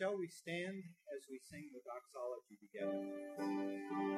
Shall we stand as we sing the doxology together?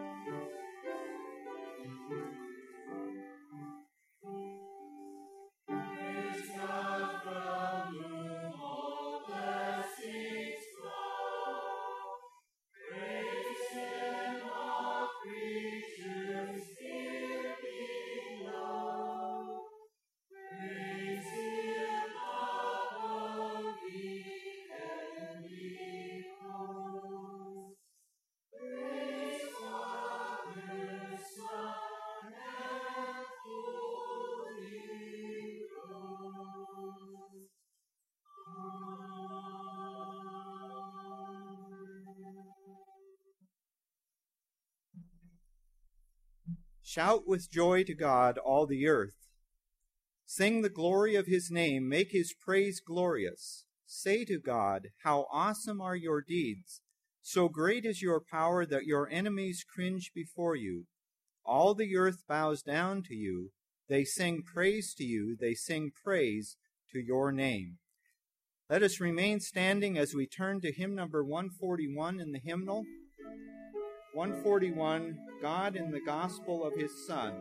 Shout with joy to God, all the earth. Sing the glory of his name, make his praise glorious. Say to God, how awesome are your deeds. So great is your power that your enemies cringe before you. All the earth bows down to you. They sing praise to you. They sing praise to your name. Let us remain standing as we turn to hymn number 141 in the hymnal. 141, God in the Gospel of his Son.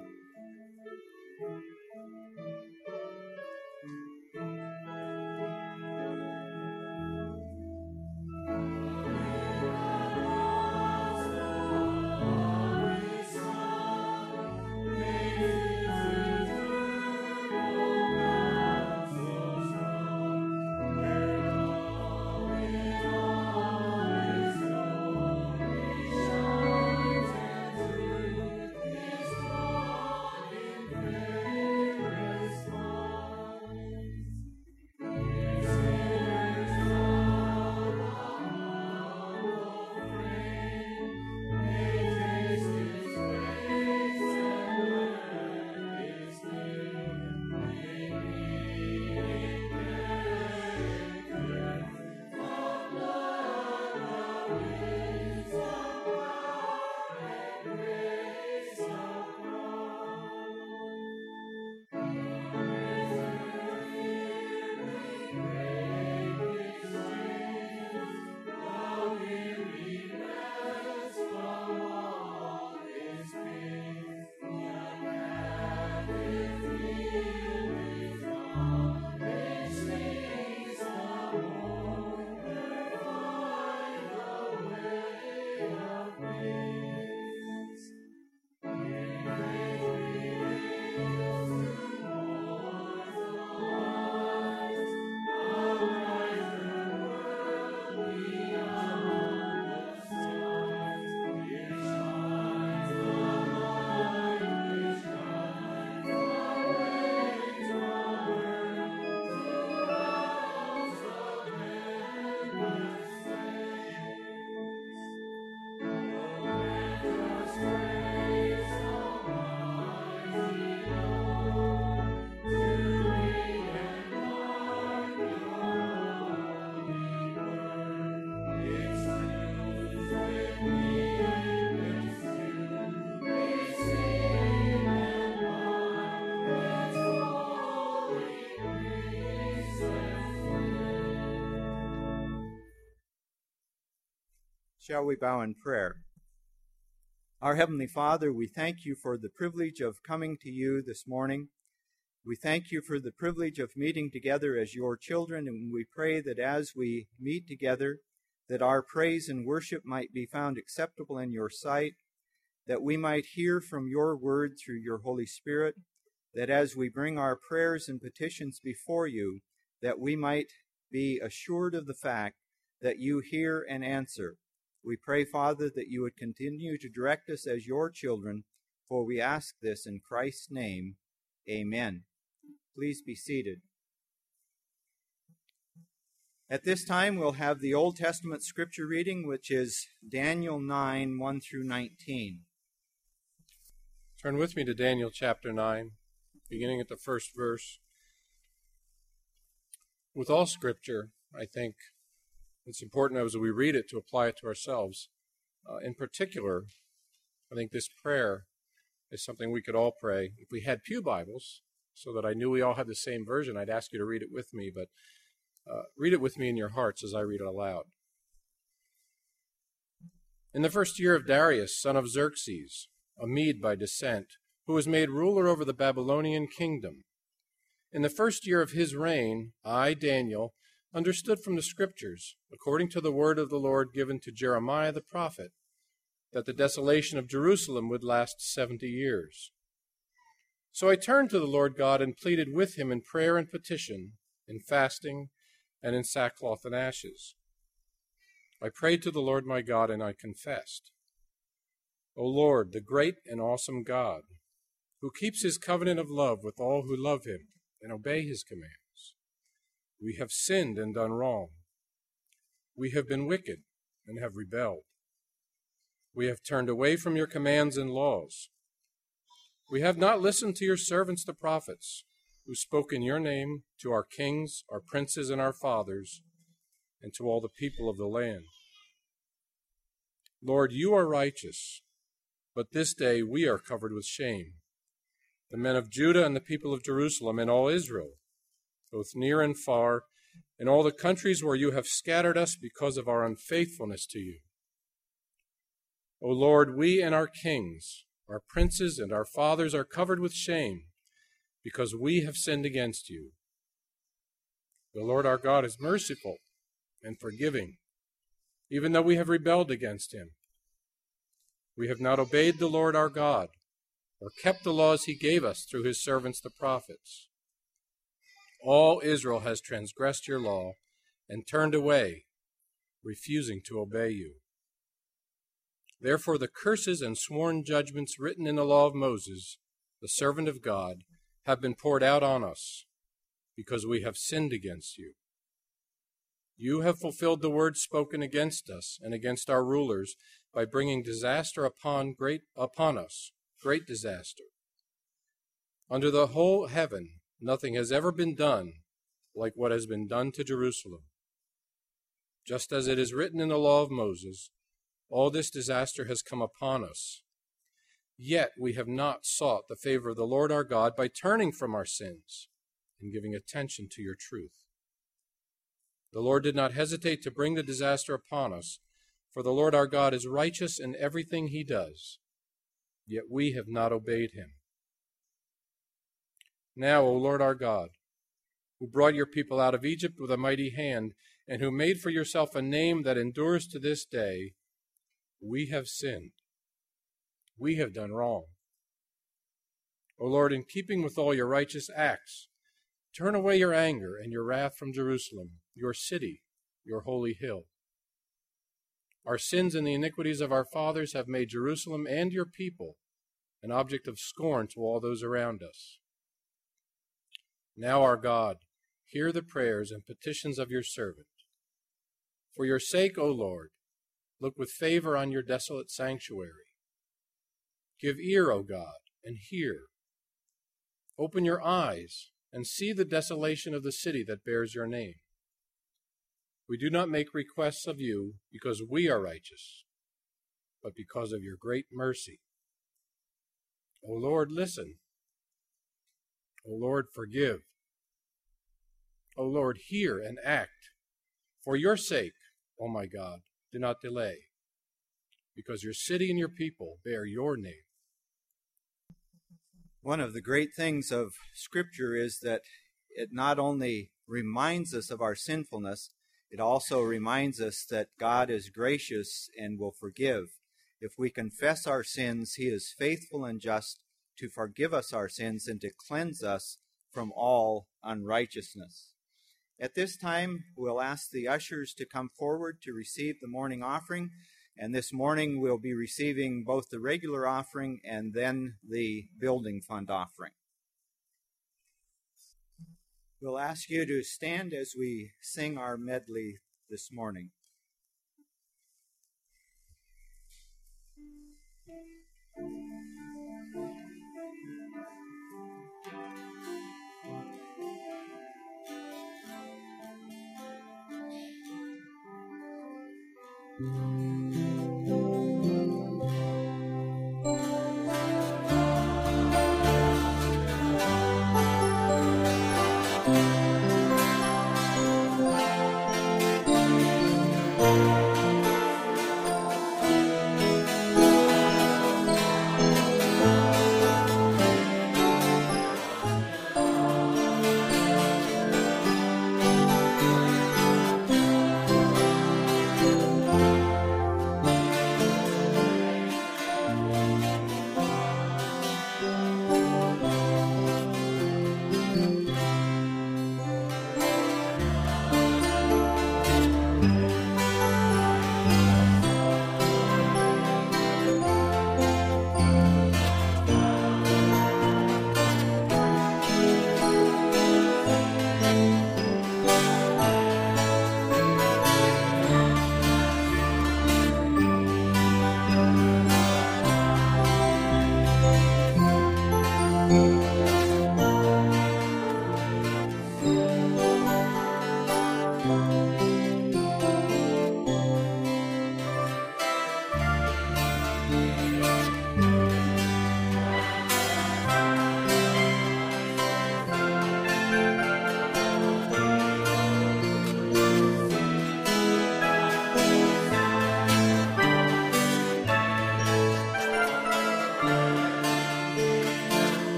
Shall we bow in prayer? Our Heavenly Father, we thank you for the privilege of coming to you this morning. We thank you for the privilege of meeting together as your children, and we pray that as we meet together, that our praise and worship might be found acceptable in your sight, that we might hear from your word through your Holy Spirit, that as we bring our prayers and petitions before you, that we might be assured of the fact that you hear and answer. We pray, Father, that you would continue to direct us as your children, for we ask this in Christ's name. Amen. Please be seated. At this time, we'll have the Old Testament scripture reading, which is Daniel 9, 1 through 19. Turn with me to Daniel chapter 9, beginning at the first verse. With all scripture, I think it's important as we read it to apply it to ourselves. In particular, I think this prayer is something we could all pray. If we had pew Bibles, so that I knew we all had the same version, I'd ask you to read it with me, but read it with me in your hearts as I read it aloud. In the first year of Darius, son of Xerxes, a Mede by descent, who was made ruler over the Babylonian kingdom, in the first year of his reign, I, Daniel, understood from the Scriptures, according to the word of the Lord given to Jeremiah the prophet, that the desolation of Jerusalem would last 70 years. So I turned to the Lord God and pleaded with him in prayer and petition, in fasting, and in sackcloth and ashes. I prayed to the Lord my God, and I confessed, O Lord, the great and awesome God, who keeps his covenant of love with all who love him and obey his commands, we have sinned and done wrong. We have been wicked and have rebelled. We have turned away from your commands and laws. We have not listened to your servants the prophets, who spoke in your name to our kings, our princes, and our fathers, and to all the people of the land. Lord, you are righteous, but this day we are covered with shame, the men of Judah and the people of Jerusalem and all Israel, both near and far, in all the countries where you have scattered us because of our unfaithfulness to you. O Lord, we and our kings, our princes and our fathers are covered with shame because we have sinned against you. The Lord our God is merciful and forgiving, even though we have rebelled against him. We have not obeyed the Lord our God or kept the laws he gave us through his servants the prophets. All Israel has transgressed your law and turned away, refusing to obey you. Therefore the curses and sworn judgments written in the law of Moses, the servant of God, have been poured out on us, because we have sinned against you. You have fulfilled the words spoken against us and against our rulers by bringing disaster upon us, great disaster. Under the whole heaven, nothing has ever been done like what has been done to Jerusalem. Just as it is written in the law of Moses, all this disaster has come upon us. Yet we have not sought the favor of the Lord our God by turning from our sins and giving attention to your truth. The Lord did not hesitate to bring the disaster upon us, for the Lord our God is righteous in everything he does, yet we have not obeyed him. Now, O Lord our God, who brought your people out of Egypt with a mighty hand, and who made for yourself a name that endures to this day, we have sinned. We have done wrong. O Lord, in keeping with all your righteous acts, turn away your anger and your wrath from Jerusalem, your city, your holy hill. Our sins and the iniquities of our fathers have made Jerusalem and your people an object of scorn to all those around us. Now, our God, hear the prayers and petitions of your servant. For your sake, O Lord, look with favor on your desolate sanctuary. Give ear, O God, and hear. Open your eyes and see the desolation of the city that bears your name. We do not make requests of you because we are righteous, but because of your great mercy. O Lord, listen. O Lord, forgive. O Lord, hear and act. For your sake, O my God, do not delay, because your city and your people bear your name. One of the great things of Scripture is that it not only reminds us of our sinfulness, it also reminds us that God is gracious and will forgive. If we confess our sins, he is faithful and just to forgive us our sins and to cleanse us from all unrighteousness. At this time, we'll ask the ushers to come forward to receive the morning offering. And this morning, we'll be receiving both the regular offering and then the building fund offering. We'll ask you to stand as we sing our medley this morning.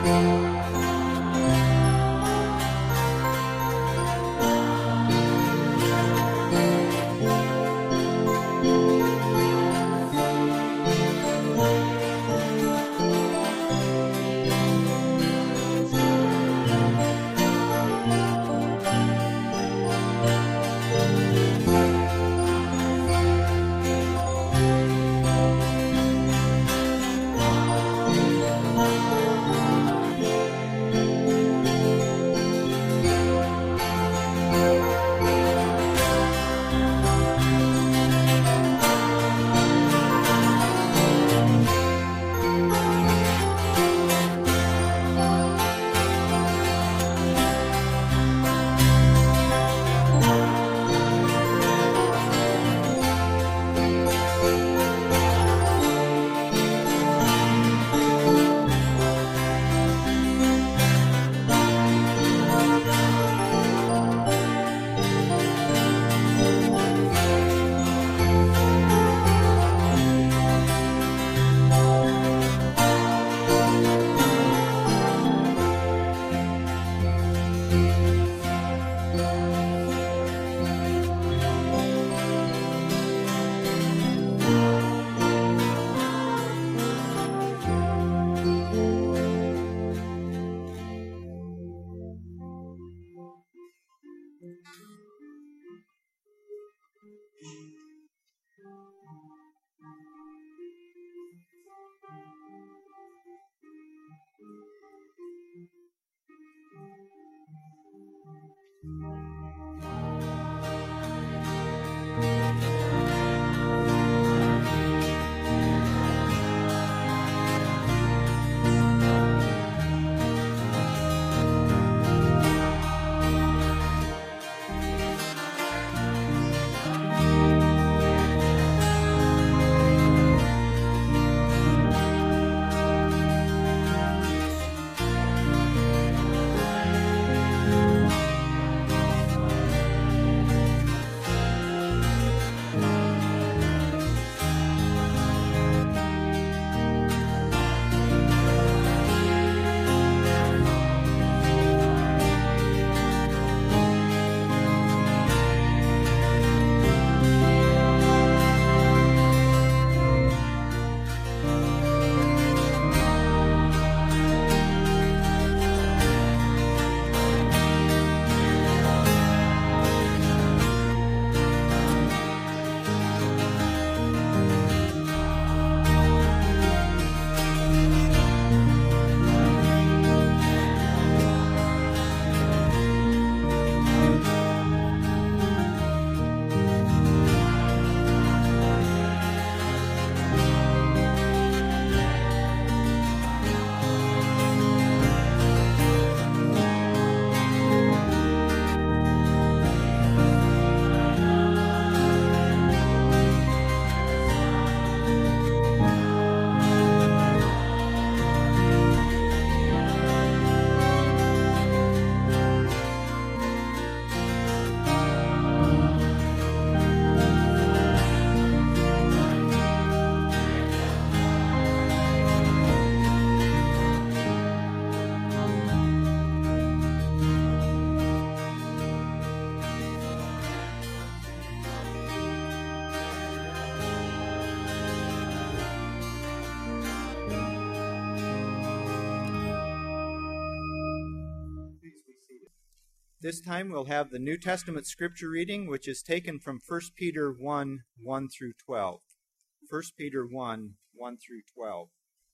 This time we'll have the New Testament scripture reading, which is taken from 1 Peter 1, 1 through 12. 1 Peter 1, 1 through 12.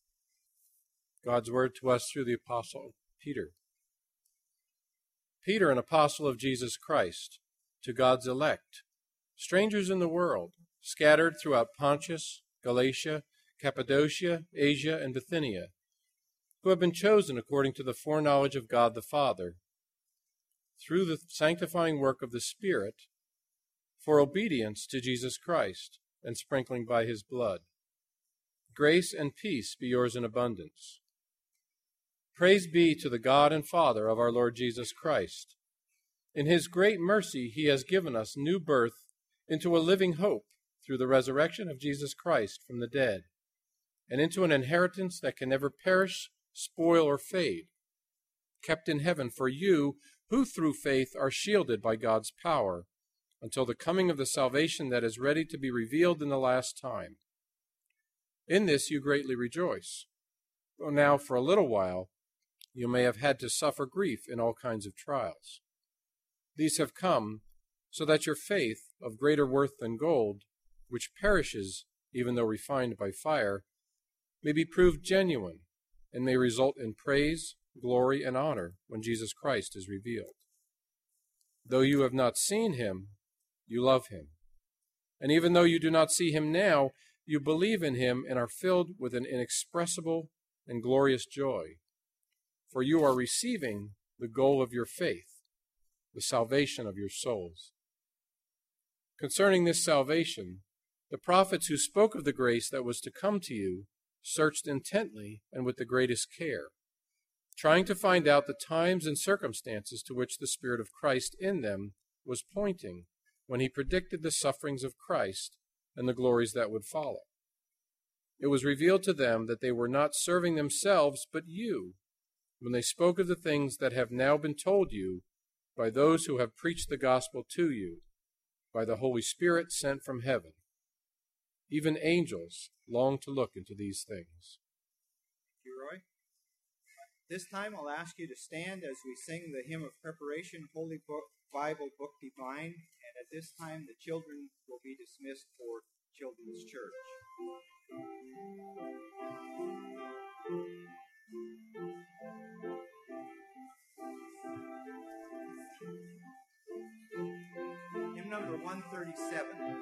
God's word to us through the apostle Peter. Peter, an apostle of Jesus Christ, to God's elect, strangers in the world, scattered throughout Pontus, Galatia, Cappadocia, Asia, and Bithynia, who have been chosen according to the foreknowledge of God the Father, through the sanctifying work of the Spirit, for obedience to Jesus Christ and sprinkling by his blood. Grace and peace be yours in abundance. Praise be to the God and Father of our Lord Jesus Christ. In his great mercy he has given us new birth into a living hope through the resurrection of Jesus Christ from the dead, and into an inheritance that can never perish spoil or fade, kept in heaven for you who through faith are shielded by God's power until the coming of the salvation that is ready to be revealed in the last time. In this you greatly rejoice, though now for a little while you may have had to suffer grief in all kinds of trials. These have come so that your faith, of greater worth than gold, which perishes even though refined by fire, may be proved genuine and may result in praise, glory, and honor when Jesus Christ is revealed. Though you have not seen him, you love him. And even though you do not see him now, you believe in him and are filled with an inexpressible and glorious joy. For you are receiving the goal of your faith, the salvation of your souls. Concerning this salvation, the prophets who spoke of the grace that was to come to you searched intently and with the greatest care, trying to find out the times and circumstances to which the Spirit of Christ in them was pointing when he predicted the sufferings of Christ and the glories that would follow. It was revealed to them that they were not serving themselves but you when they spoke of the things that have now been told you by those who have preached the gospel to you by the Holy Spirit sent from heaven. Even angels long to look into these things. Thank you, Roy. This time I'll ask you to stand as we sing the hymn of preparation, Holy Bible Book Divine, and at this time the children will be dismissed for Children's Church. Hymn number 137.